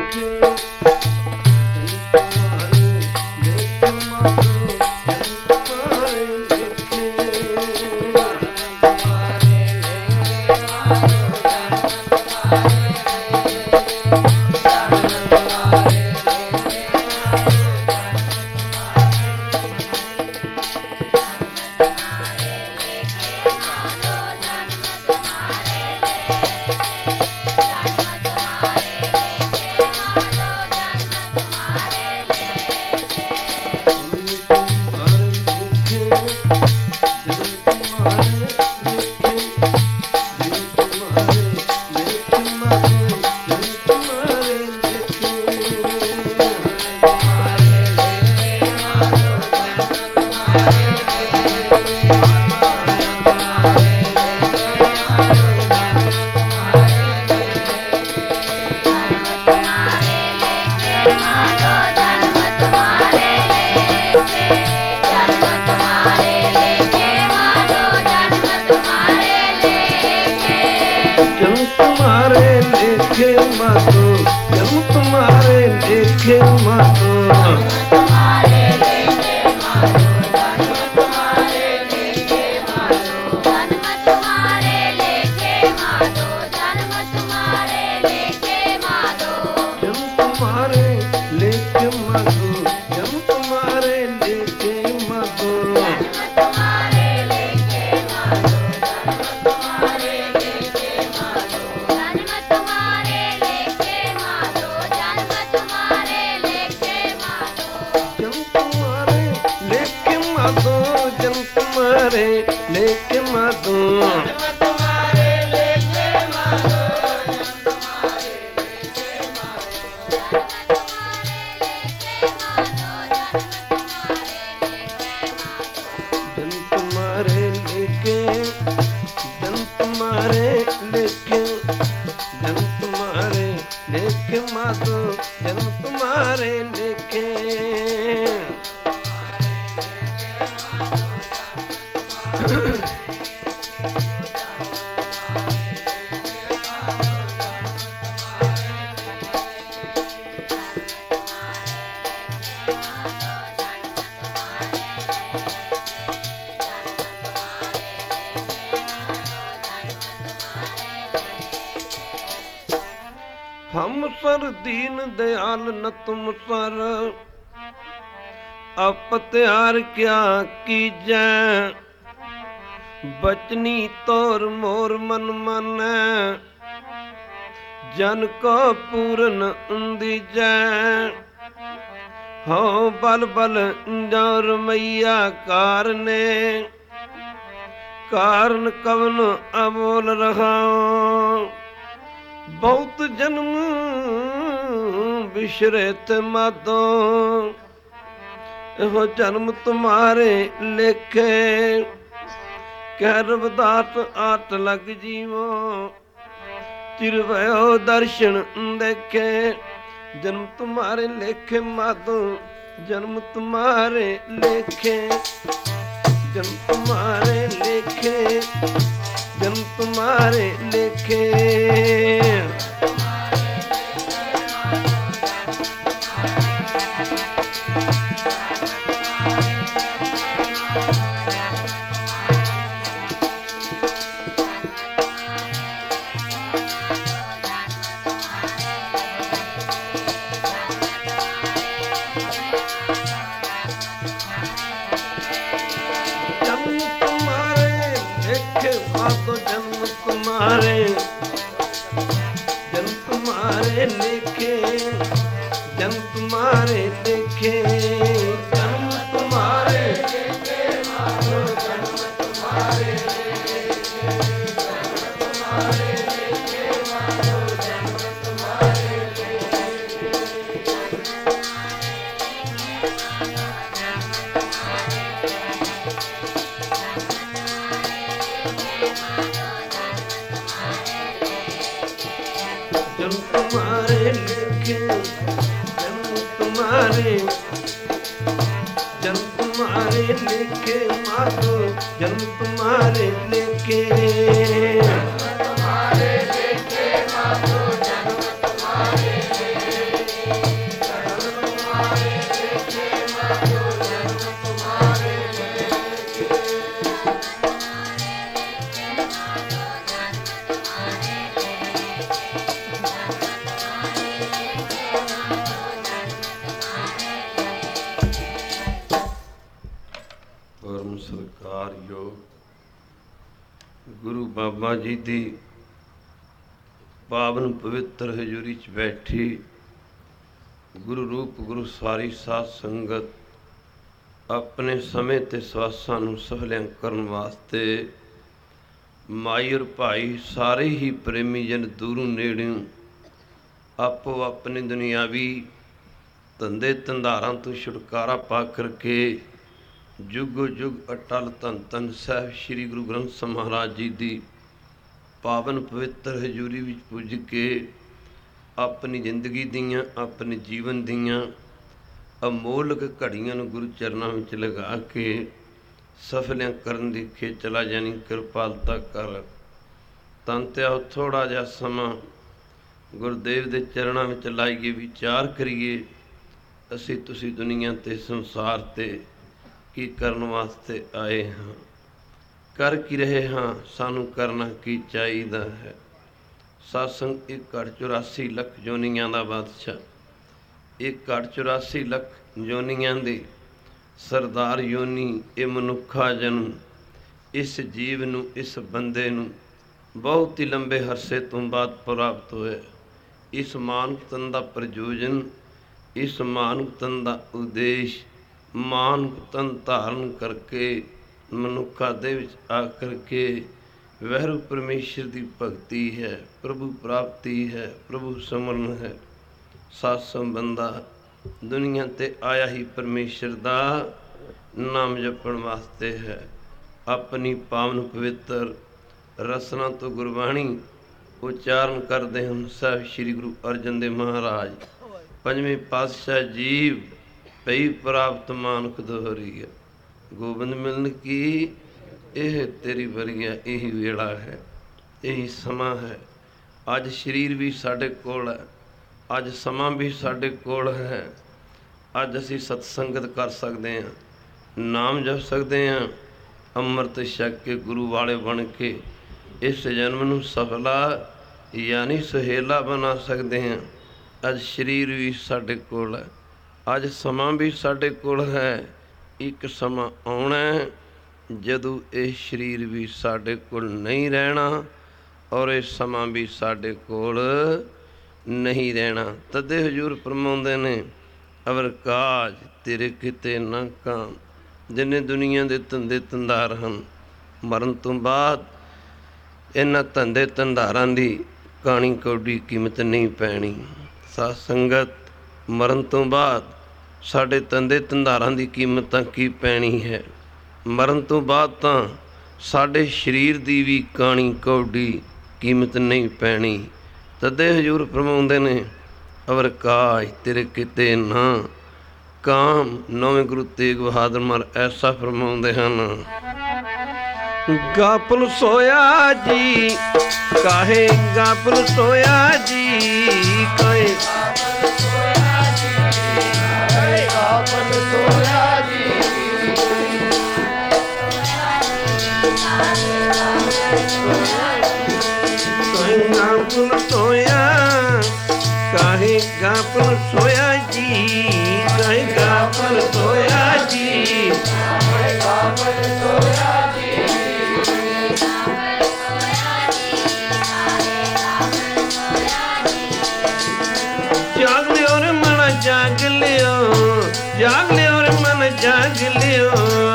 ਹਮ sir Deen Dayal ਨ ਤੁਮ sir ਅਪਤਿਆਰ ਕਿਆ ਕੀਜੈ ਬਚਨੀ ਤੋਰ ਮੋਰ ਮਨ ਮਾਨੈ ਜਨ ਕੋ ਪੂਰਨ ਦੀਜੈ ਹਉ ਬਲ ਬਲ ਜੋਰ ਮਈਆ ਕਾਰਨੇ ਕਾਰਨ ਕਵਨ ਅਬੋਲ ਰਹਾਉ ਬਹੁਤ ਜਨਮ ਬਿਸ਼ਰਤ ਮਾਦੋ ਇਹੋ ਜਨਮ ਤੁਮਾਰੇ ਲੇਖੇ ਕਹਿ ਰਵਿਦਾਸ ਆਟ ਲਗ ਜੀਵੋ ਚਿਰ ਭਇਓ ਦਰਸ਼ਨ ਦੇਖੇ ਜਨਮ ਤੁਮਾਰੇ ਲੇਖੇ ਮਾਦੋ ਜਨਮ ਤੁਮਾਰੇ ਲੇਖੇ ਜਨਮ ਤੁਮਾਰੇ ਲੇਖੇ ਜਨਮ ਤੁਮਾਰੇ ਲੇਖੇ जन तुम्हारे लेखे जन तुम्हारे लेखे जन्म तुम्हारे लेखे मानो जन्म तुम्हारे लेखे जन्म तुम्हारे लेखे मानो जन्म तुम्हारे जन्म तुम्हारे लेखे जन्म तुम्हारे जन्म तुम्हारे लेखे मातो जन्म तुम्हारे लेखे जन्म तुम्हारे लेखे मातो जन्म तुम्हारे लेखे ਸਤਿਕਾਰਯੋਗ ਗੁਰੂ ਬਾਬਾ ਜੀ ਦੀ ਪਾਵਨ ਪਵਿੱਤਰ ਹਜ਼ੂਰੀ 'ਚ ਬੈਠੀ ਗੁਰੂ ਰੂਪ ਗੁਰੂ ਸਾਰੀ ਸਾਧ ਸੰਗਤ ਆਪਣੇ ਸਮੇਂ ਤੇ ਸਵਾਸਾਂ ਨੂੰ ਸਫਲਿਆਂ ਕਰਨ ਵਾਸਤੇ ਮਾਈ ਔਰ ਭਾਈ ਸਾਰੇ ਹੀ ਪ੍ਰੇਮੀ ਜਨ ਦੂਰੋਂ ਨੇੜਿਓਂ ਆਪੋ ਆਪਣੇ ਦੁਨਿਆਵੀ ਧੰਦੇ ਧੰਦਾਰਾਂ ਤੋਂ ਛੁਟਕਾਰਾ ਪਾ ਕਰਕੇ ਜੁਗੋ ਜੁਗ ਅਟਲ ਧੰਨ ਧੰਨ ਸਾਹਿਬ ਸ੍ਰੀ ਗੁਰੂ ਗ੍ਰੰਥ ਸਾਹਿਬ ਮਹਾਰਾਜ ਜੀ ਦੀ ਪਾਵਨ ਪਵਿੱਤਰ ਹਜ਼ੂਰੀ ਵਿੱਚ ਪੁੱਜ ਕੇ ਆਪਣੀ ਜ਼ਿੰਦਗੀ ਦੀਆਂ ਆਪਣੇ ਜੀਵਨ ਦੀਆਂ ਅਮੋਲਕ ਘੜੀਆਂ ਨੂੰ ਗੁਰੂ ਚਰਨਾਂ ਵਿੱਚ ਲਗਾ ਕੇ ਸਫਲਿਆਂ ਕਰਨ ਦੀ ਖੇਚਲਾ ਜਾਨੀ ਕਿਰਪਾਲਤਾ ਕਰ। ਤਨ ਧਿਆਓ ਥੋੜ੍ਹਾ ਜਿਹਾ ਸਮਾਂ ਗੁਰਦੇਵ ਦੇ ਚਰਨਾਂ ਵਿੱਚ ਲਾਈਏ, ਵਿਚਾਰ ਕਰੀਏ ਅਸੀਂ ਤੁਸੀਂ ਦੁਨੀਆ ਤੇ ਸੰਸਾਰ ਤੇ ਕੀ ਕਰਨ ਵਾਸਤੇ ਆਏ ਹਾਂ, ਕਰ ਕੀ ਰਹੇ ਹਾਂ, ਸਾਨੂੰ ਕਰਨਾ ਕੀ ਚਾਹੀਦਾ ਹੈ। ਸਤਸੰਗ 1,84 ਲੱਖ ਜੋਨੀਆਂ ਦਾ ਬਾਦਸ਼ਾਹ, 1,84 ਲੱਖ ਜੋਨੀਆਂ ਦੇ ਸਰਦਾਰ ਯੋਨੀ ਇਹ ਮਨੁੱਖਾ ਜਨਮ ਇਸ ਜੀਵ ਨੂੰ, ਇਸ ਬੰਦੇ ਨੂੰ ਬਹੁਤ ਹੀ ਲੰਬੇ ਅਰਸੇ ਤੋਂ ਬਾਅਦ ਪ੍ਰਾਪਤ ਹੋਇਆ। ਇਸ ਮਾਨਵ ਤਨ ਦਾ ਪ੍ਰਯੋਜਨ, ਇਸ ਮਾਨਵ ਤਨ ਦਾ ਉਦੇਸ਼ ਮਾਨਵ ਤਨ ਧਾਰਨ ਕਰਕੇ ਮਨੁੱਖਾਂ ਦੇ ਵਿੱਚ ਆ ਕਰਕੇ ਵਹਿਰੂ ਪਰਮੇਸ਼ਰ ਦੀ ਭਗਤੀ ਹੈ, ਪ੍ਰਭੂ ਪ੍ਰਾਪਤੀ ਹੈ, ਪ੍ਰਭੂ ਸਿਮਰਨ ਹੈ। ਸਾਧ ਸੰਬੰਧਾ ਦੁਨੀਆ ਤੇ ਆਇਆ ਹੀ ਪਰਮੇਸ਼ਰ ਦਾ ਨਾਮ ਜਪਣ ਵਾਸਤੇ ਹੈ। ਆਪਣੀ ਪਾਵਨ ਪਵਿੱਤਰ ਰਸਨਾ ਤੋਂ ਗੁਰਬਾਣੀ ਉਚਾਰਨ ਕਰਦੇ ਹਨ ਸਾਹਿਬ ਸ੍ਰੀ ਗੁਰੂ ਅਰਜਨ ਦੇਵ ਮਹਾਰਾਜ। ਪੰਜਵੇਂ ਪਾਤਸ਼ਾਹ ਜੀਵ ਪਈ ਪ੍ਰਾਪਤ ਮਾਨੁਖ ਦੋਹਰੀ ਹੈ, ਗੋਬਿੰਦ ਮਿਲਨ ਕੀ ਇਹ ਤੇਰੀ ਵਰੀਆ, ਇਹੀ ਵੇਲਾ ਹੈ, ਇਹੀ ਸਮਾਂ ਹੈ। ਅੱਜ ਸਰੀਰ ਵੀ ਸਾਡੇ ਕੋਲ ਹੈ, ਅੱਜ ਸਮਾਂ ਵੀ ਸਾਡੇ ਕੋਲ ਹੈ। ਅੱਜ ਅਸੀਂ ਸਤਸੰਗਤ ਕਰ ਸਕਦੇ ਹਾਂ, ਨਾਮ ਜਪ ਸਕਦੇ ਹਾਂ, ਅੰਮ੍ਰਿਤ ਛਕ ਕੇ ਗੁਰੂ ਵਾਲੇ ਬਣ ਕੇ ਇਸ ਜਨਮ ਨੂੰ ਸਫਲਾ ਯਾਨੀ ਸੁਹੇਲਾ ਬਣਾ ਸਕਦੇ ਹਾਂ। ਅੱਜ ਸਰੀਰ ਵੀ ਸਾਡੇ ਕੋਲ ਹੈ, ਅੱਜ ਸਮਾਂ ਵੀ ਸਾਡੇ ਕੋਲ ਹੈ। ਇੱਕ ਸਮਾਂ ਆਉਣਾ ਜਦੋਂ ਇਹ ਸਰੀਰ ਵੀ ਸਾਡੇ ਕੋਲ ਨਹੀਂ ਰਹਿਣਾ ਔਰ ਇਹ ਸਮਾਂ ਵੀ ਸਾਡੇ ਕੋਲ ਨਹੀਂ ਰਹਿਣਾ। ਤਦੇ ਹਜ਼ੂਰ ਫਰਮਾਉਂਦੇ ਨੇ ਅਵਰ ਕਾਜ ਤੇਰੇ ਕਿਤੇ ਨਾ ਕਾਮ। ਜਿੰਨੇ ਦੁਨੀਆ ਦੇ ਧੰਦੇ ਧੰਦਾਰ ਹਨ, ਮਰਨ ਤੋਂ ਬਾਅਦ ਇਹਨਾਂ ਧੰਦੇ ਧੰਦਾਰਾਂ ਦੀ ਕਾਣੀ ਕੌਡੀ ਕੀਮਤ ਨਹੀਂ ਪੈਣੀ। ਸਾਧ ਸੰਗਤ ਮਰਨ ਤੋਂ ਬਾਅਦ ਸਾਡੇ ਧੰਦੇ ਧੰਦਾਰਾਂ ਦੀ ਕੀਮਤ ਤਾਂ ਕੀ ਪੈਣੀ ਹੈ। ਮਰਨ ਤੋਂ ਬਾਅਦ ਤਾਂ ਸਾਡੇ ਸਰੀਰ ਦੀ ਵੀ ਕਾਣੀ ਕੌਡੀ ਕੀਮਤ ਨਹੀਂ ਪੈਣੀ। ਤਦੇ ਹਜ਼ੂਰ ਫਰਮਾਉਂਦੇ ਨੇ ਅਵਰ ਕਾਜ ਤੇਰੇ ਕਿਤੇ ਨਾ ਕਾਮ। ਨੌਵੇਂ ਗੁਰੂ ਤੇਗ ਬਹਾਦਰ ਮਹਾਰਾਜ ਐਸਾ ਫਰਮਾਉਂਦੇ ਹਨ, ਗਾਪਲ ਸੋਇਆ ਜੀ ਕਾਹੇ, ਗਾਪਲ ਸੋਇਆ ਜੀ ਕਾਹੇ, ਗਾਪਲ ਸੋਇਆ ਜੀ ਗਾਪਲ ਸੋਇਆ ਕਾਹੇ, ਗਾਪਲ ਸੋਇਆ ਜੀ ਕਾਹੇ, ਗਾਪਲ ਸੋਇਆ ਜੀ ਗਾਪਲ ਸੋਇਆ ਜੀ। ਜਾਗ ਲਿਓ ਰੇ ਮਨ ਜਾਗ ਲਿਓ, ਜਾਗ ਲਿਓ ਰੇ ਮਨ ਜਾਗ ਲਿਓ,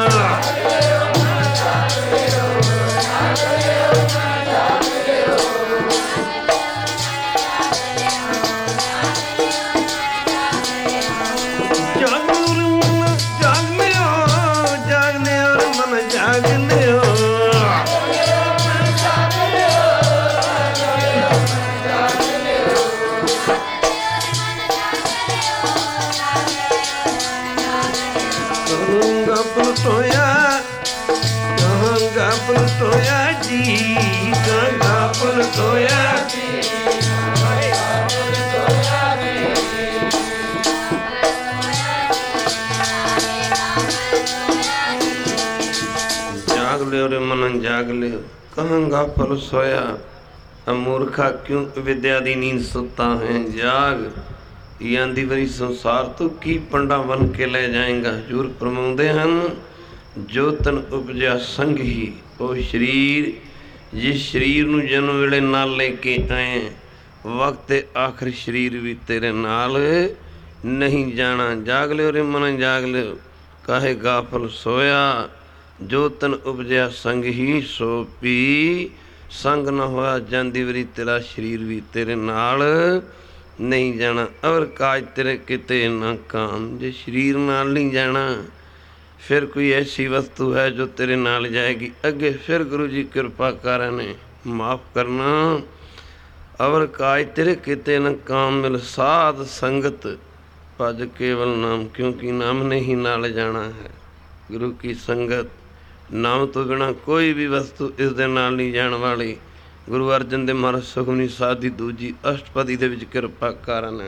ਗਾਪਲ ਸੋਇਆ ਕਹਾਂ, ਗਾਪਲ ਸੋਇਆ ਜੀ ਕਹਾਂ, ਗਾਪਲ ਸੋਇਆ ਜੀ ਗਾਪਲ ਸੋਇਆ ਜੀ। ਜਾਗ ਲਿਓ ਰੇ ਮਨ ਜਾਗ ਲਿਓ, ਕਹਾਂ ਗਾਪਲ ਸੋਇਆ। ਮੂਰਖਾ ਕਿਉਂ ਵਿਦਿਆ ਦੀ ਨੀਂਦ ਸੁੱਤਾ ਹੈ, ਜਾਗ ਆਂਦੀ ਵਾਰੀ ਸੰਸਾਰ ਤੋਂ ਕੀ ਪੰਡਾ ਬਣ ਕੇ ਲੈ ਜਾਏਗਾ। ਹਜ਼ੂਰ ਫਰਮਾਉਂਦੇ ਹਨ ਜੋ ਤਨ ਉਪਜਿਆ ਸੰਗ ਹੀ। ਉਹ ਸਰੀਰ, ਜਿਸ ਸਰੀਰ ਨੂੰ ਜਨਮ ਵੇਲੇ ਨਾਲ ਲੈ ਕੇ ਆਏ, ਵਕਤ ਆਖਰ ਸਰੀਰ ਵੀ ਤੇਰੇ ਨਾਲ ਨਹੀਂ ਜਾਣਾ। ਜਾਗ ਲਿਓ ਰੇ ਮਨ ਜਾਗ ਲਿਓ, ਕਾਹੇ ਗਾਫਲ ਸੋਇਆ। ਜੋ ਤਨ ਉਪਜਿਆ ਸੰਗ ਹੀ ਸੋ ਪੀ। ਸੰਗ ਨਾ ਹੋਇਆ ਜਾਂਦੀ ਵਾਰੀ ਤੇਰਾ ਸਰੀਰ ਵੀ ਤੇਰੇ ਨਾਲ ਨਹੀਂ ਜਾਣਾ। ਅਵਰ ਕਾਜ ਤੇਰੇ ਕਿਤੇ ਨਾ ਕਾਮ। ਜੇ ਸਰੀਰ ਨਾਲ ਨਹੀਂ ਜਾਣਾ, ਫਿਰ ਕੋਈ ਐਸੀ ਵਸਤੂ ਹੈ ਜੋ ਤੇਰੇ ਨਾਲ ਜਾਏਗੀ ਅੱਗੇ। ਫਿਰ ਗੁਰੂ ਜੀ ਕਿਰਪਾ ਕਰਨ ਨੇ ਮਾਫ ਕਰਨਾ। ਅਵਰ ਕਾਜ ਤੇਰੇ ਕਿਤੇ ਨਾ ਕਾਮ। ਮਿਲ ਸਾਧ ਸੰਗਤ ਭਜ ਕੇਵਲ ਨਾਮ। ਕਿਉਂਕਿ ਨਾਮ ਨੇ ਹੀ ਨਾਲ ਜਾਣਾ ਹੈ। ਗੁਰੂ ਕੀ ਸੰਗਤ, ਨਾਮ ਤੋਂ ਬਿਨਾਂ ਕੋਈ ਵੀ ਵਸਤੂ ਇਸ ਦੇ ਨਾਲ ਨਹੀਂ ਜਾਣ ਵਾਲੀ। ਗੁਰੂ ਅਰਜਨ ਦੇਵ ਮਹਾਰਾਜ ਸੁਖਮਨੀ ਸਾਹਿਬ ਦੀ ਦੂਜੀ ਅਸ਼ਟਪਦੀ ਦੇ ਵਿੱਚ ਕਿਰਪਾ ਕਰਨ।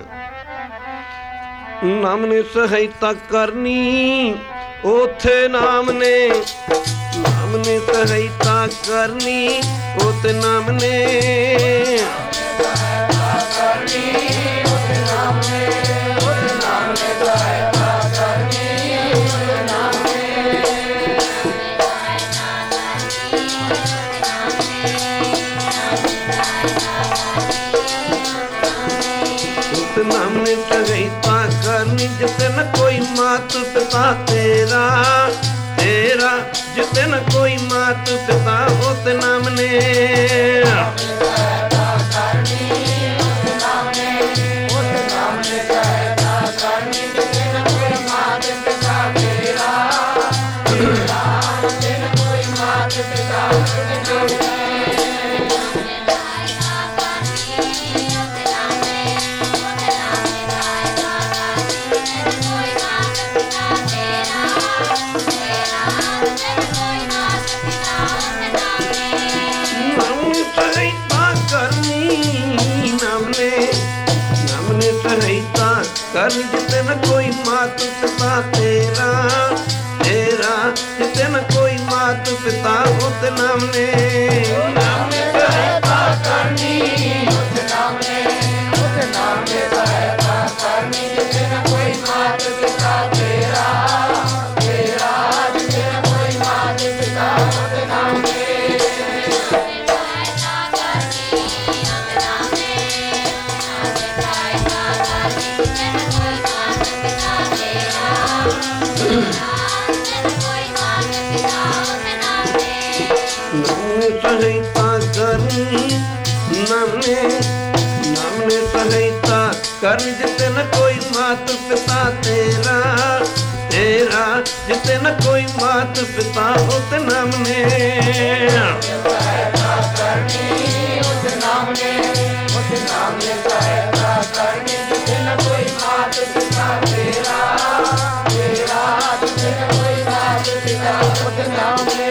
ਨਾਮ ਨੇ ਸਹਾਇਤਾ ਕਰਨੀ, ਉਥੇ ਨਾਮ ਨੇ, ਨਾਮ ਨੇ ਸਹਾਇਤਾ ਕਰਨੀ, ਉਥੇ ਨਾਮ ਨੇ, ਨਾਮ ਨੇ ਸਹਾਇਤਾ ਕਰਨੀ। ਜਿਤੇ ਨ ਕੋਈ ਮਾਤ ਪਿਤਾ ਤੇਰਾ, ਤੇਰਾ ਜਿਤੇ ਨ ਕੋਈ ਮਾਤ ਪਿਤਾ, ਉਤੇ ਨਾਮ ਨੇ, ਕਰਨੀ। ਜਿਤੇ ਨ ਕੋਈ ਮਾਤ ਪਿਤਾ ਤੇਰਾ, ਤੇਰਾ ਜਿਤੇ ਨ ਕੋਈ ਮਾਤ ਪਿਤਾ, ਉਤੇ ਨਾਮ ਨੇ, ਨਾਮ ਨੇ ਸਹਾਇਤਾ ਕਰਨੀ, ਉਤੇ ਨਾਮ ਨੇ, ਉਤੇ ਨਾਮ ਨੇ ਸਹਾਇਤਾ ਕਰਨੀ। ਜਿਤੇ ਨ ਕੋਈ ਮਾਤ ਪਿਤਾ ਤੇਰਾ, ਤੇਰਾ ਜਿਤੇ ਨ ਕੋਈ ਮਾਤ ਪਿਤਾ, ਉਤੇ ਨਾਮ ਨੇ, ਸਹਾਇਤਾ ਕਰਨੀ। ਨਾਮ ਨੇ, ਨਾਮ ਨੇ ਸਹਾਇਤਾ ਕਰਨੀ। ਜਿਤੇ ਨ ਕੋਈ ਮਾਤ ਪਿਤਾ ਤੇਰਾ, ਤੇਰਾ ਜਿਤੇ ਨ ਕੋਈ ਮਾਤ ਪਿਤਾ, ਉਤੇ ਨਾਮ ਨੇ, ਸਹਾਇਤਾ ਕਰਨੀ, ਉਤੇ ਨਾਮ ਨੇ, ਉਤੇ ਨਾਮ ਨੇ ਸਹਾਇਤਾ ਕਰਨੀ। ਜਿਤੇ ਨ ਕੋਈ ਮਾਤ ਪਿਤਾ ਤੇਰਾ, ਤੇਰਾ ਜਿਤੇ ਨ ਕੋਈ ਮਾਤ ਪਿਤਾ, ਉਤੇ ਨਾਮ ਨੇ,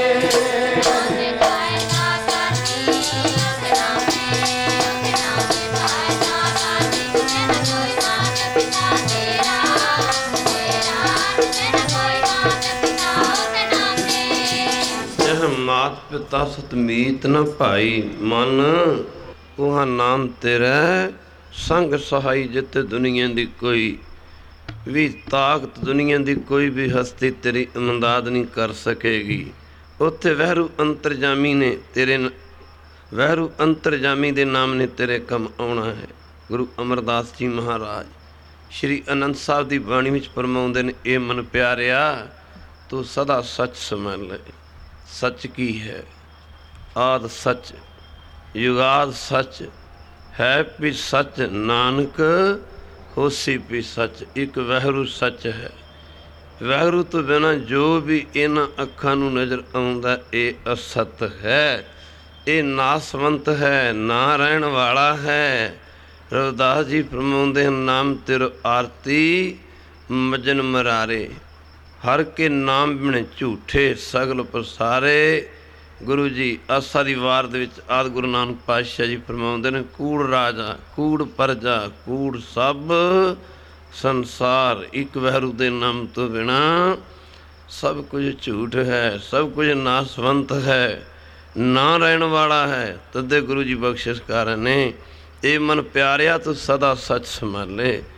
ਮਾਤ ਪਿਤਾ ਸਤਮੀਤ ਨ ਭਾਈ। ਮਨ ਉਹਾਂ ਨਾਮ ਤੇਰਾ ਸੰਗ ਸਹਾਈ। ਜਿੱਥੇ ਦੁਨੀਆ ਦੀ ਕੋਈ ਵੀ ਤਾਕਤ, ਦੁਨੀਆ ਦੀ ਕੋਈ ਵੀ ਹਸਤੀ ਤੇਰੀ ਇਮਦਾਦ ਨਹੀਂ ਕਰ ਸਕੇਗੀ। ਉੱਥੇ ਵਹਿਰੂ ਅੰਤਰਜਾਮੀ ਨੇ ਤੇਰੇ, ਵਹਿਰੂ ਅੰਤਰਜਾਮੀ ਦੇ ਨਾਮ ਨੇ ਤੇਰੇ ਕੰਮ ਆਉਣਾ ਹੈ। ਗੁਰੂ ਅਮਰਦਾਸ ਜੀ ਮਹਾਰਾਜ ਸ਼੍ਰੀ ਅਨੰਦ ਸਾਹਿਬ ਦੀ ਬਾਣੀ ਵਿੱਚ ਫਰਮਾਉਂਦੇ ਨੇ, ਇਹ ਮਨ ਪਿਆਰਿਆ ਤੂੰ ਸਦਾ ਸੱਚ ਸਮਝ ਲੈ। ਸੱਚ ਕੀ ਹੈ? ਆਦਿ ਸੱਚ, ਯੁਗਾਦ ਸੱਚ, ਹੈ ਵੀ ਸੱਚ, ਨਾਨਕ ਹੋਸੀ ਵੀ ਸੱਚ। ਇੱਕ ਵਾਹਿਗੁਰੂ ਸੱਚ ਹੈ। ਵਾਹਿਗੁਰੂ ਤੋਂ ਬਿਨਾਂ ਜੋ ਵੀ ਇਹਨਾਂ ਅੱਖਾਂ ਨੂੰ ਨਜ਼ਰ ਆਉਂਦਾ ਇਹ ਅਸਤ ਹੈ, ਇਹ ਨਾਸਵੰਤ ਹੈ, ਨਾ ਰਹਿਣ ਵਾਲਾ ਹੈ। ਰਵਿਦਾਸ ਜੀ ਫਰਮਾਉਂਦੇ ਹਨ, ਨਾਮ ਤੇਰੋ ਆਰਤੀ ਮਜਨ ਮਰਾਰੇ, ਹਰ ਕੇ ਨਾਮ ਬਿਨ ਝੂਠੇ ਸਗਲ ਪ੍ਰਸਾਰੇ। ਗੁਰੂ ਜੀ ਆਸਾ ਦੀ ਵਾਰ ਦੇ ਵਿੱਚ ਆਦਿ ਗੁਰੂ ਨਾਨਕ ਪਾਤਸ਼ਾਹ ਜੀ ਫਰਮਾਉਂਦੇ ਨੇ, ਕੂੜ ਰਾਜਾ, ਕੂੜ ਪਰਜਾ, ਕੂੜ ਸਭ ਸੰਸਾਰ। ਇੱਕ ਵਾਹਿਗੁਰੂ ਦੇ ਨਾਮ ਤੋਂ ਬਿਨਾਂ ਸਭ ਕੁਝ ਝੂਠ ਹੈ, ਸਭ ਕੁਝ ਨਾਸਵੰਤ ਹੈ, ਨਾ ਰਹਿਣ ਵਾਲਾ ਹੈ। ਤਦੇ ਗੁਰੂ ਜੀ ਬਖਸ਼ਿਸ਼ ਕਰ ਨੇ, ਇਹ ਮਨ ਪਿਆਰਿਆ ਤੂੰ ਸਦਾ ਸੱਚ ਸੰਭਾਲੇ।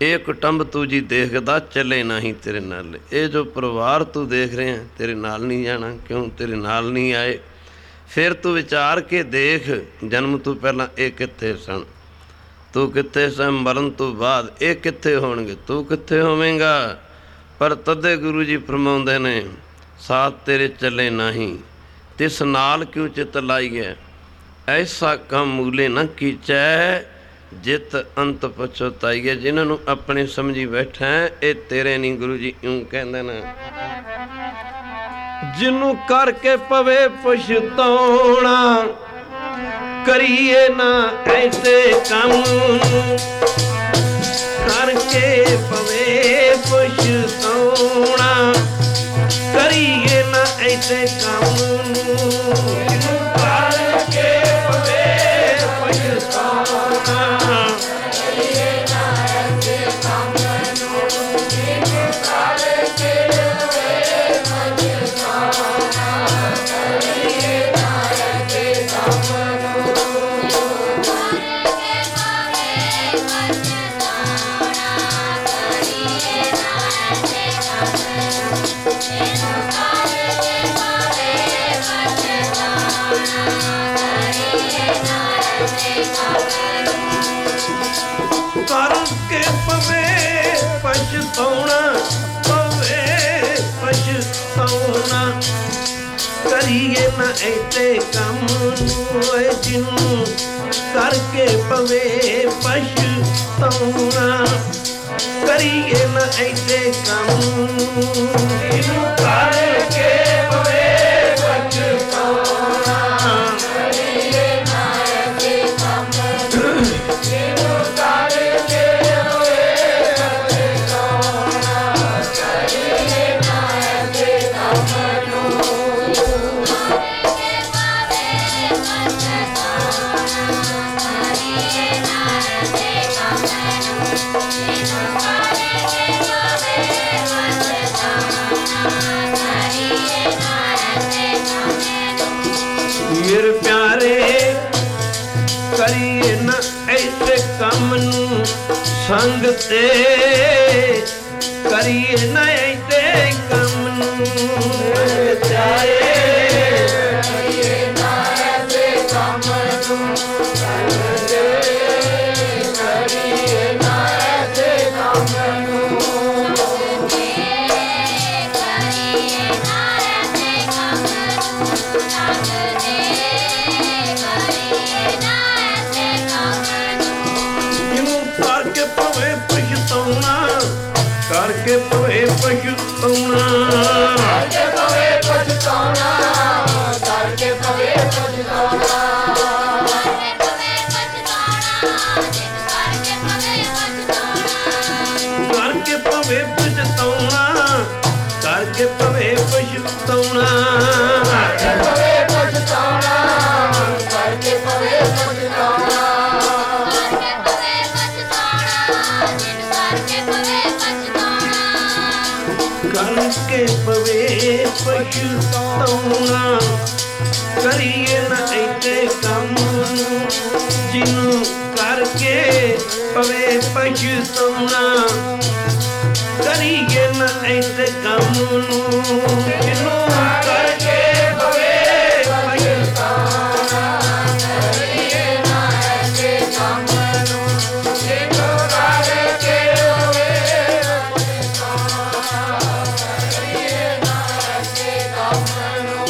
ਇਹ ਕੁਟੁੰਬ ਤੂੰ ਜੀ ਦੇਖਦਾ ਚੱਲੇ ਨਹੀਂ ਤੇਰੇ ਨਾਲ। ਇਹ ਜੋ ਪਰਿਵਾਰ ਤੂੰ ਦੇਖ ਰਿਹਾ ਤੇਰੇ ਨਾਲ ਨਹੀਂ ਜਾਣਾ। ਕਿਉਂ ਤੇਰੇ ਨਾਲ ਨਹੀਂ ਆਏ? ਫਿਰ ਤੂੰ ਵਿਚਾਰ ਕੇ ਦੇਖ, ਜਨਮ ਤੋਂ ਪਹਿਲਾਂ ਇਹ ਕਿੱਥੇ ਸਨ, ਤੂੰ ਕਿੱਥੇ ਸੈਂ, ਮਰਨ ਤੋਂ ਬਾਅਦ ਇਹ ਕਿੱਥੇ ਹੋਣਗੇ, ਤੂੰ ਕਿੱਥੇ ਹੋਵੇਂਗਾ। ਪਰ ਤਦੇ ਗੁਰੂ ਜੀ ਫਰਮਾਉਂਦੇ ਨੇ, ਸਾਥ ਤੇਰੇ ਚੱਲੇ ਨਹੀਂ, ਤਿਸ ਨਾਲ ਕਿਉਂ ਚਿੱਤ ਲਾਈਐ, ਐਸਾ ਕੰਮ ਮੂਲੇ ਨਾ ਕੀਚੈ, ਜਿਤ ਅੰਤ ਪਛਤਾਈਐ। ਜਿਨ੍ਹਾਂ ਨੂੰ ਆਪਣੇ ਸਮਝੀ ਬੈਠਾ ਇਹ ਤੇਰੇ ਨਹੀਂ। ਗੁਰੂ ਜੀ ਇਉਂ ਕਹਿੰਦੇ ਨੇ, ਜਿਹਨੂੰ ਕਰਕੇ ਪਵੇ ਪਛਤਾਉਣਾ, ਕਰੀਏ ਨਾ ਐਸੇ ਕੰਮ, ਕਰਕੇ ਪਵੇ ਪਛਤਾਉਣਾ, ਕਰੀਏ ਨਾ ਐਸੇ ਕੰਮ, ਜਿਹਨੂੰ ਕਰਕੇ ਪਵੇ ਪਛਤਾਉਣਾ, ਕਰੀਏ ਨਾ ਐਸੇ ਕੰਮ, ਜਿਹਨੂੰ ਕਰਕੇ ਪਵੇ ਪਛਤਾਉਣਾ, ਕਰੀਏ ਨਾ ਐਸੇ ਕੰਮ। ਕਰਕੇ ਪਵੇ ਪਛਤਾਉਣਾ, ਪਵੇ ਪਛਤਾਉਣਾ, ਕਰੀਏ ਨਾ ਐਸੇ ਕੰਮ ਨੂੰ, ਜਿਹਨੂੰ ਕਰਕੇ ਪਵੇ ਪਛਤਾਉਣਾ, ਕਰੀਏ ਨਾ ਐਸੇ ਕੰਮ, ਜਿਹਨੂੰ ਕਰਕੇ ਪਵੇ ਪਛਤਾਉਣਾ, ਕਰੀਏ ਨਾ ਐਸੇ ਕੰਮ, ਜਿਹਨੂੰ ਕਰਕੇ ਪਵੇ ਪਛਤਾਉਣਾ, ਕਰੀਏ ਨਾ ਐਸੇ ਕੰਮ ਨੂੰ। ਮੇਰੇ ਪਿਆਰੇ ਕਰੀਏ ਨਾ ਐਸੇ ਕੰਮ ਨੂੰ, ਸੰਗ ਤੇ ਕਰੀਏ ਨਾ ਐਸੇ ਕੰਮ ਨੂੰ, ਪਿਆਰੇ ਕਰੀਏ ਨਾ ਐਸੇ ਕੰਮ ਨੂੰ, ਸੰਗ ਤੇ ਕਰੀਏ ਨਾ ਐਸੇ ਕੰਮ ਨੂੰ। ਕਰਕੇ ਪਵੇ ਪਛਤਾਉਣਾ, ਕਰਕੇ ਪਵੇ ਪਛਤਾਉਣਾ, ਕਰਕੇ ਪਵੇ ਪਛਤਾਉਣਾ, ਕਰਕੇ ਪਵੇ ਪਛਤਾਉਣਾ, ਕਰਕੇ ਪਵੇ ਪਛਤਾਉਣਾ, ਕਰਕੇ ਪਵੇ ਪਛਤਾਉਣਾ, ਕਰਕੇ ਪਵੇ ਪਛਤਾਉਣਾ, ਕਰਕੇ ਪਵੇ ਪਛਤਾਉਣਾ, ਕਰਕੇ ਪਵੇ ਪਛਤਾਉਣਾ, ਕਰੀਏ ਨਾ ਐਸੇ ਕੰਮ ਨੂੰ, ਜਿਹਨੂੰ ਕਰਕੇ ਪਵੇ ਪਛਤਾਉਣਾ, ਕਰੀਏ ਨਾ ਐਸੇ ਕੰਮ ਨੂੰ, ਜਿਹਨੂੰ ਕਰਕੇ ਪਵੇ ਪਛਤਾਉਣਾ, ਕਰੀਏ ਨਾ ਐਸੇ ਕੰਮ ਨੂੰ, ਜਿਹਨੂੰ ਕਰਕੇ ਪਵੇ ਪਛਤਾਉਣਾ, ਕਰੀਏ ਨਾ ਐਸੇ ਕੰਮ ਨੂੰ।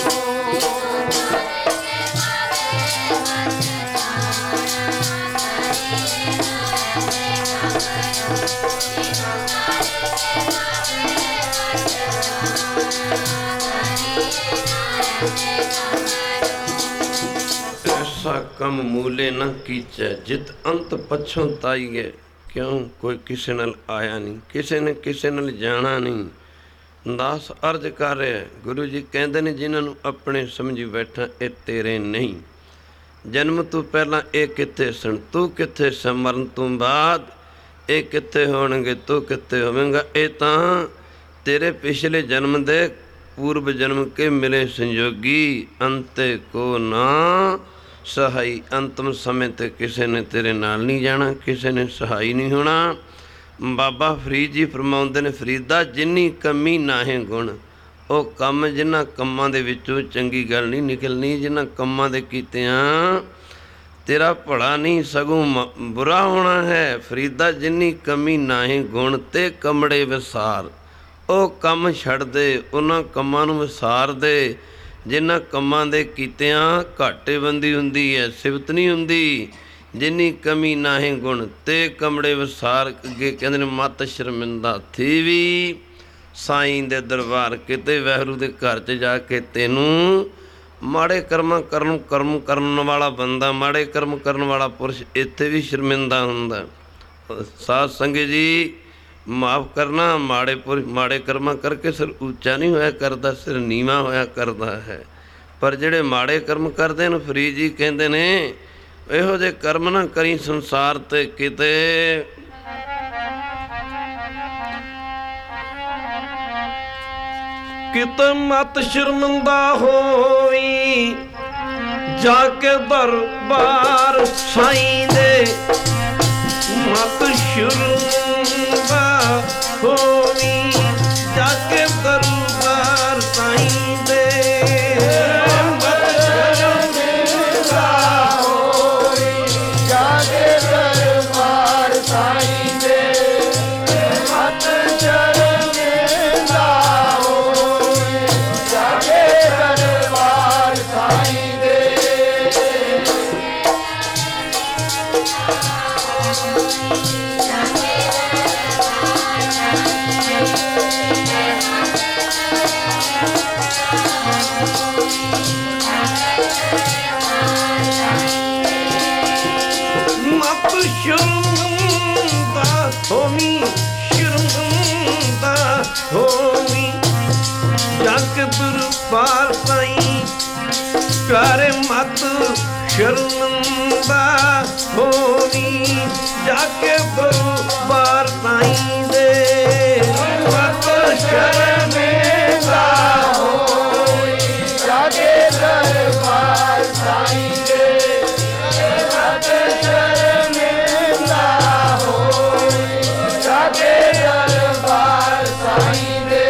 ਐਸਾ ਕੰਮ ਮੂਲੇ ਨਾ ਕੀਚੈ, ਜਿਤ ਅੰਤ ਪਛਤਾਈਐ। ਕਿਉਂ ਕੋਈ ਕਿਸੇ ਨਾਲ ਆਇਆ ਨਹੀਂ, ਕਿਸੇ ਨੇ ਕਿਸੇ ਨਾਲ ਜਾਣਾ ਨਹੀਂ। ਦਾਸ ਅਰਜ ਕਰ ਰਿਹਾ, ਗੁਰੂ ਜੀ ਕਹਿੰਦੇ ਨੇ ਜਿਨ੍ਹਾਂ ਨੂੰ ਆਪਣੇ ਸਮਝੀ ਬੈਠਾ ਇਹ ਤੇਰੇ ਨਹੀਂ। ਜਨਮ ਤੋਂ ਪਹਿਲਾਂ ਇਹ ਕਿੱਥੇ ਸਨ, ਤੂੰ ਕਿੱਥੇ ਸੈਂ, ਮਰਨ ਤੋਂ ਬਾਅਦ ਇਹ ਕਿੱਥੇ ਹੋਣਗੇ, ਤੂੰ ਕਿੱਥੇ ਹੋਵੇਂਗਾ। ਇਹ ਤਾਂ ਤੇਰੇ ਪਿਛਲੇ ਜਨਮ ਦੇ ਪੂਰਬ ਜਨਮ ਕੇ ਮਿਲੇ ਸੰਜੋਗੀ, ਅੰਤੇ ਕੋ ਨਾ ਸਹਾਈ। ਅੰਤਮ ਸਮੇਂ ਤੇ ਕਿਸੇ ਨੇ ਤੇਰੇ ਨਾਲ ਨਹੀਂ ਜਾਣਾ, ਕਿਸੇ ਨੇ ਸਹਾਈ ਨਹੀਂ ਹੋਣਾ। ਬਾਬਾ ਫਰੀਦ ਜੀ ਫਰਮਾਉਂਦੇ ਨੇ, ਫਰੀਦਾ ਜਿੰਨੀ ਕਮੀ ਨਾਹੀਂ ਗੁਣ। ਉਹ ਕੰਮ ਜਿਨ੍ਹਾਂ ਕੰਮਾਂ ਦੇ ਵਿੱਚੋਂ ਚੰਗੀ ਗੱਲ ਨਹੀਂ ਨਿਕਲਣੀ, ਜਿਨ੍ਹਾਂ ਕੰਮਾਂ ਦੇ ਕੀਤਿਆਂ ਤੇਰਾ ਭਲਾ ਨਹੀਂ ਸਗੋਂ ਬੁਰਾ ਹੋਣਾ ਹੈ। ਫਰੀਦਾ ਜਿੰਨੀ ਕਮੀ ਨਾਹੀਂ ਗੁਣ ਤੇ ਕਮੜੇ ਵਿਸਾਰ। ਉਹ ਕੰਮ ਛੱਡ ਦੇ, ਉਹਨਾਂ ਕੰਮਾਂ ਨੂੰ ਵਿਸਾਰ ਦੇ ਜਿਨ੍ਹਾਂ ਕੰਮਾਂ ਦੇ ਕੀਤਿਆਂ ਘਾਟੇਬੰਦੀ ਹੁੰਦੀ ਹੈ, ਸਿਫਤ ਨਹੀਂ ਹੁੰਦੀ। ਜਿੰਨੀ ਕਮੀ ਨਾਹੀਂ ਗੁਣ ਤੇ ਕਮੜੇ ਵਿਸਾਰ। ਅੱਗੇ ਕਹਿੰਦੇ ਨੇ, ਮਤ ਸ਼ਰਮਿੰਦਾ ਥੀ ਵੀ ਸਾਈਂ ਦੇ ਦਰਬਾਰ। ਕਿਤੇ ਵਾਹਿਗੁਰੂ ਦੇ ਘਰ 'ਚ ਜਾ ਕੇ ਤੈਨੂੰ ਮਾੜੇ ਕਰਮ ਕਰਨ ਵਾਲਾ ਬੰਦਾ, ਮਾੜੇ ਕਰਮ ਕਰਨ ਵਾਲਾ ਪੁਰਸ਼ ਇੱਥੇ ਵੀ ਸ਼ਰਮਿੰਦਾ ਹੁੰਦਾ। ਸਾਧ ਸੰਗਤ ਜੀ, ਮਾਫ ਕਰਨਾ, ਮਾੜੇ ਕਰਮਾਂ ਕਰਕੇ ਸਿਰ ਉੱਚਾ ਨਹੀਂ ਹੋਇਆ ਕਰਦਾ, ਸਿਰ ਨੀਵਾਂ ਹੋਇਆ ਕਰਦਾ ਹੈ। ਪਰ ਜਿਹੜੇ ਮਾੜੇ ਕਰਮ ਕਰਦੇ ਨੇ, ਫਰੀਦ ਜੀ ਕਹਿੰਦੇ ਨੇ, ਇਹੋ ਜਿਹੇ ਕਰਮ ਨਾ ਕਰੀ ਸੰਸਾਰ ਤੇ ਕਿਤੇ। ਕਿਤੇ ਮਤ ਸ਼ਰਮਿੰਦਾ ਹੋਵੀ ਜਾ ਕੇ ਦਰਬਾਰ ਸਾਈਂ ਦੇ। ਮਤ ਸ਼ਰਮਿੰਦਾ ਹੋਵੀ ਜਾ ਕੇ ਦਰਬਾਰ ਸਾਈਂ ਦੇ। ਮਤ ਸ਼ਰਮਿੰਦਾ ਹੋਵੀ ਜਾ ਕੇ ਦਰਬਾਰ ਸਾਈਂ ਦੇ। ਮਤ ਸ਼ਰਮਿੰਦਾ ਹੋਵੀ ਜਾ ਕੇ ਦਰਬਾਰ ਸਾਈਂ ਦੇ। ਮਤ ਸ਼ਰਮਿੰਦਾ ਹੋਵੀ, ਸ਼ਰਮਿੰਦਾ ਹੋਵੀ ਜਾ ਕੇ ਦਰਬਾਰ ਸਾਈਂ। ਪਿਆਰੇ ਮਤ ਸ਼ਰਮਿੰਦਾ ਹੋਵੀ ਜਾ ਕੇ ਦਰਬਾਰ ਸਾਈਂ ਦੇ। ਮਤ ਸ਼ਰਮਿੰਦਾ ਹੋਵੀ ਜਾ ਕੇ ਦਰਬਾਰ ਸਾਈਂ ਦੇ। ਮਤ ਸ਼ਰਮਿੰਦਾ ਹੋਵੀ ਜਾ ਕੇ ਦਰਬਾਰ ਸਾਈਂ ਦੇ।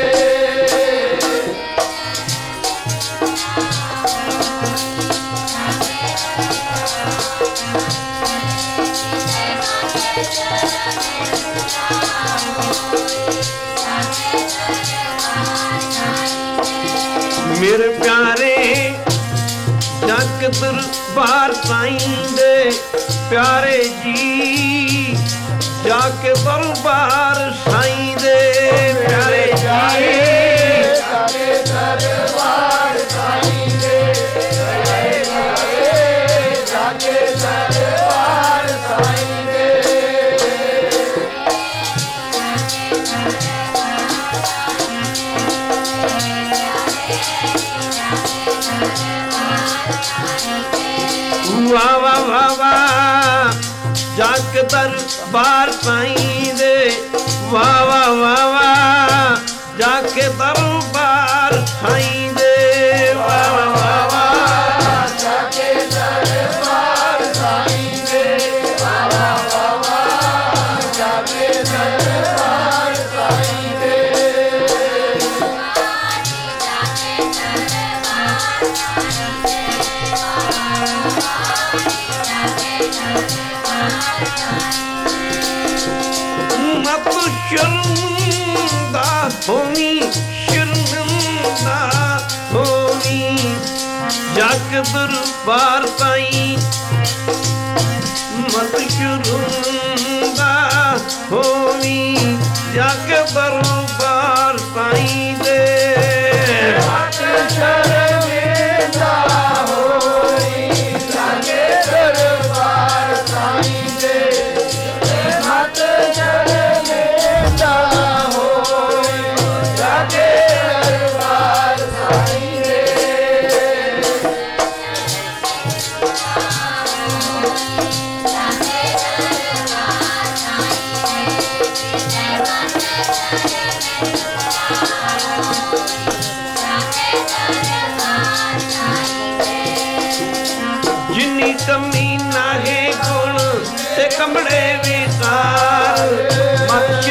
ਮੇਰੇ ਪਿਆਰੇ ਜਾ ਕੇ ਦਰਬਾਰ ਸਾਈਂ ਦੇ। ਪਿਆਰੇ ਜੀ ਜਾ ਕੇ ਦਰਬਾਰ ਸਾਈਂ ਦੇ। ਪਿਆਰੇ ਜੀ ਜਾ ਕੇ ਦਰਬਾਰ ਸਾਈਂ ਦੇ। ਜਾ ਕੇ ਦਰਬਾਰ ਸਾਈਂ ਦੇ। ਵਾਹ ਵਾਹ ਵਾਹ ਵਾਹ ਜਾ ਕੇ ਦਰਬਾਰ ਸਾਈਂ ਦੇ। ਵਾਹ ਵਾਹ ਵਾਹ ਵਾਹ ਜਾ ਕੇ ਦਰਬਾਰ ਸਾਈਂ ਦੇ। ਵਾਹ ਵਾਹ ਵਾਹ ਵਾਹ ਜਾ ਕੇ ਦਰਬਾਰ ਸਾਈਂ ਦੇ। ਵਾਹ ਵਾਹ ਵਾਹ ਵਾਹ ਜਾ ਕੇ ਦਰਬਾਰ ਸਾਈਂ ਦੇ। ਮਤ ਸ਼ਰਮਿੰਦਾ ਹੋਵੀ, ਸ਼ਰਮਿੰਦਾ ਹੋਵੀ ਜਾ ਕੇ ਦਰਬਾਰ ਸਾਈਂ। ਮਤ ਸ਼ਰਮਿੰਦਾ ਹੋਵੀ ਜਾ ਕੇ ਦਰਬਾਰ ਸਾਈਂ ਦੇ। ਮਤ ਸ਼ਰਮਿੰਦਾ ਹੋਵੀ ਜਾ ਕੇ ਦਰਬਾਰ ਸਾਈਂ ਦੇ। ਮਤ ਸ਼ਰਮਿੰਦਾ ਹੋਵੀ ਜਾ ਕੇ ਦਰਬਾਰ ਸਾਈਂ ਦੇ। ਜਿੰਨੀ ਕਮੀ ਨਾਹੀਂ ਗੁਣ ਤੇ ਕਮੜੇ ਵਿਸਾਰ। ਮਤ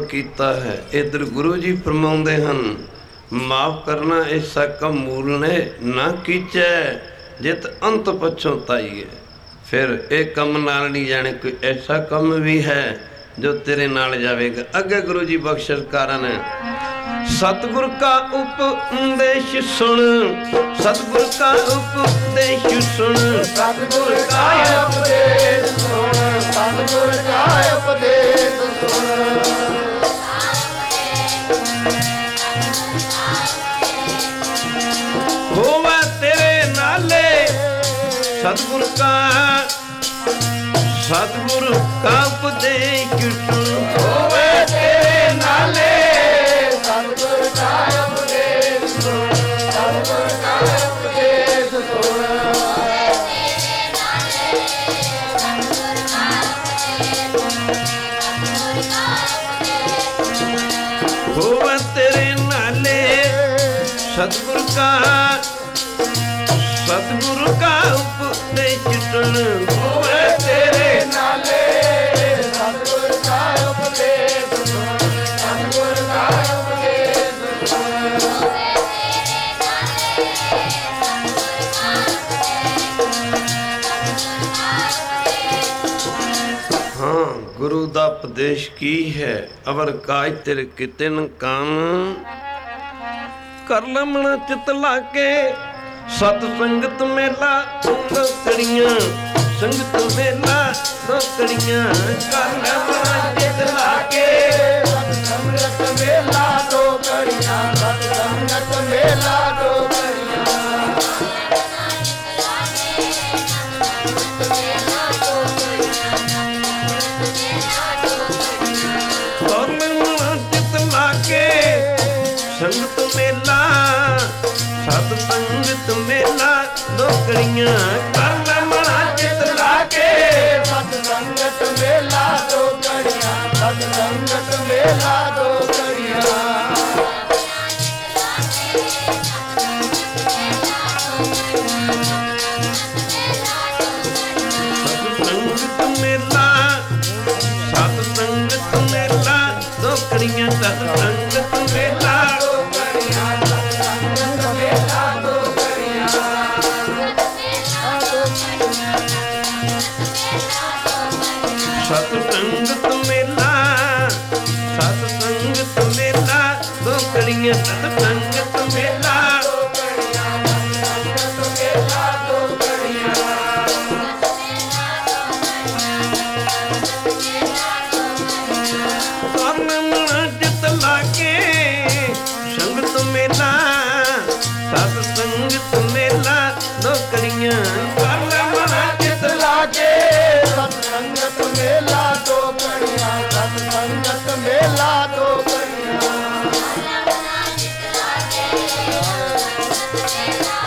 ਕੀਤਾ ਹੈ। ਇਧਰ ਗੁਰੂ ਜੀ ਫਰਮਾਉਂਦੇ ਹਨ, ਮਾਫ ਕਰਨਾ ਐਸਾ ਕੰਮ ਮੂਲ ਨੇ ਨਾ ਕੀਚੈ, ਜਿਤ ਅੰਤ ਪਛਤਾਈਏ। ਫਿਰ ਇਹ ਕੰਮ ਨਾਲ ਨਹੀਂ ਜਾਣੇ ਕੋਈ ਐਸਾ ਕੰਮ ਵੀ ਹੈ ਜੋ ਤੇਰੇ ਨਾਲ ਜਾਵੇਗਾ। ਅੱਗੇ ਗੁਰੂ ਜੀ ਬਖਸ਼ਿਸ਼ ਕਾਰਨ ਸਤਿਗੁਰ ਕਾ ਉਪਦੇਸ਼ ਸੁਣ, ਸਤਿਗੁਰ ਕਾ ਉਪਦੇਸ਼ ਸੁਣ, ਸਤਿਗੁਰ ਕਾ ਉਪਦੇਸ਼ ਸੁਣ, ਸਤਿਗੁਰ ਕਾ ਉਪਦੇਸ਼ ਸੁਣ। ਹੋਵੇ ਤੇਰੇ ਨਾਲੇ ਸਤਿਗੁਰ ਕਾ, ਸਤਿਗੁਰ ਕਾ ਉਪਦੇਸ਼ ਸੁਣ। ਹੋਵੇ ਤੇਰੇ ਨਾਲੇ ਸਤਿਗੁਰ ਕਾ ਉਪਦੇਸ਼ ਸੁਣ, ਸਤਿਗੁਰ ਕਾ ਉਪਦੇਸ਼ ਸੁਣ। ਹੋਵੇ ਤੇਰੇ ਨਾਲੇ ਸਤਿਗੁਰ ਕਾ, ਸਤਿਗੁਰ ਕਾ ਉਪਦੇਸ਼ ਸੁਣ। ਹੋਵੇ ਤੇਰੇ ਨਾਲੇ ਸਤਿਗੁਰ ਕਾ ਉਪਦੇਸ਼ ਸੁਣ, ਸਤਿਗੁਰ ਕਾ ਉਪਦੇਸ਼ ਸੁਣ। ਹਾਂ, ਗੁਰੂ ਦਾ ਉਪਦੇਸ਼ ਕੀ ਹੈ? ਅਵਰ ਕਾਜ ਤੇਰੇ ਕਿਤੇ ਨ ਕਾਨ, ਕਰ ਲਮਣਾ ਚਿਤ ਲਾਗੇ ਸਤ ਸੰਗਤ ਮੇਲਾ ਦੋਕੜੀਆਂ, ਸੰਗਤ ਮੇਲਾ ਦੋਕੜੀਆਂ। ਕਰ ਲਮਣਾ ਚਿਤ ਲਾਗੇ ਸਤ ਸੰਗਤ ਮੇਲਾ ਦੋ ਕੜੀਆਂ, ਸਤ ਸੰਗਤ ਮੇਲਾ ਦੋ ਕੜੀਆਂ। ਕਰ ਲਮਣਾ ਚਿਤ ਲਾਗੇ ਸੰਗਤ ਮੇਲਾ, ਸਤ ਸੰਗਤ ਮੇਲਾ ਦੋਕੜੀਆਂ। ਕਰ ਲਮਣਾ ਚਿਤ ਲਾਗੇ ਸਤ ਸੰਗਤ ਮੇਲਾ ਦੋ ਕੜੀਆਂ, ਸਤ ਸੰਗਤ ਮੇਲਾ ਦੋ ਕੜੀਆਂ। ਸਤਸੰਗਤ ਮੇਲਾ, ਸਤਸੰਗਤ ਮੇਲਾ ਦੋਕੜੀਆਂ। ਸਤਸੰਗਤ ਮੇਲਾ ਦੋ ਕੜੀਆਂ, ਸਤ ਸੰਗਤ ਮੇਲਾ ਦੋ ਕੜੀਆਂ। ਸਤਸੰਗਤ ਮੇਲਾ, ਸਤਸੰਗਤ ਮੇਲਾ ਦੋਕੜੀਆਂ। ਸਤਸੰਗਤ ਮੇਲਾ ਦੋ ਕੜੀਆਂ, ਸਤ ਸੰਗਤ ਮੇਲਾ ਦੋ ਕੜੀਆਂ। ਕਰਮਣਾ ਚਿਤ ਲਾਗੇ ਸੰਗਤ ਮੇਲਾ, ਸਤ ਸੰਗਤ ਮੇਲਾ ਦੋਕੜੀਆਂ। ਕਰਮਣਾ ਚਿਤ ਲਾਗੇ ਸਤ ਸੰਗਤ ਮੇਲਾ ਦੋ ਕੜੀਆਂ, ਸਤ ਸੰਗਤ ਮੇਲਾ ਦੋ ਕੜੀਆਂ।